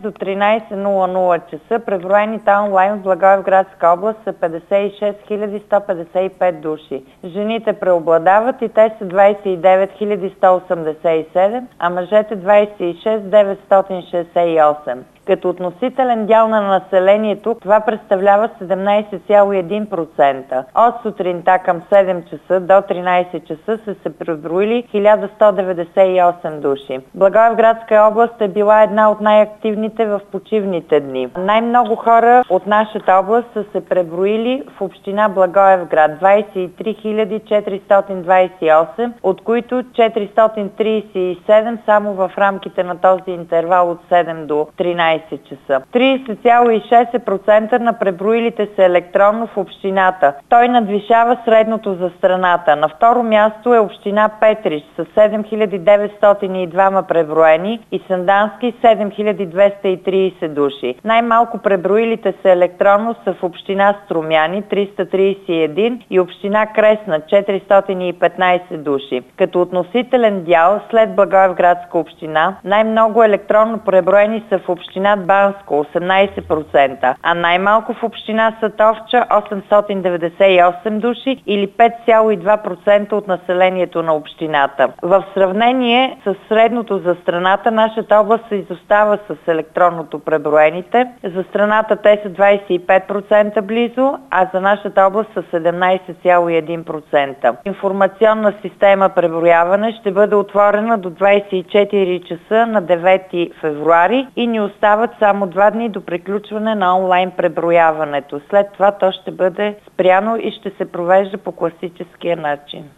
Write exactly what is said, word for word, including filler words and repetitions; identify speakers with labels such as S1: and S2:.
S1: до тринайсет нула нула часа преброените онлайн в Благоевградска област са петдесет и шест хиляди сто петдесет и пет души. Жените преобладават и те са двайсет и девет хиляди сто осемдесет и седем, а мъжете двайсет и шест хиляди деветстотин шейсет и осем. Като относителен дял на населението това представлява седемнайсет цяло и един процента. От сутринта към седем часа до тринайсет часа са се преброили хиляда сто деветдесет и осем души. Благоевградска област е била една от най-активните в почивните дни. Най-много хора от нашата област са се преброили в община Благоевград – двайсет и три хиляди четиристотин двайсет и осем, от които четиристотин трийсет и седем само в рамките на този интервал от седем до тринайсет часа. трийсет цяло и шест процента на преброилите се електронно в общината. Той надвишава средното за страната. На второ място е община Петрич с седем хиляди деветстотин и двама преброени и Сандански седем хиляди двеста и трийсет души. Най-малко преброилите се електронно са в община Струмяни триста трийсет и един и община Кресна четиристотин и петнайсет души. Като относителен дял след Благоевградска община най-много електронно преброени са в община Банско осемнайсет процента, а най-малко в община Сатовча осемстотин деветдесет и осем души или пет цяло и два процента от населението на общината. В сравнение с средното за страната, нашата област се изостава с електронното преброените. За страната те са двайсет и пет процента близо, а за нашата област са седемнайсет цяло и един процента. Информационна система преброяване ще бъде отворена до двайсет и четири часа на девети февруари и ни остава само два дни до приключване на онлайн преброяването. След това то ще бъде спряно и ще се провежда по класическия начин.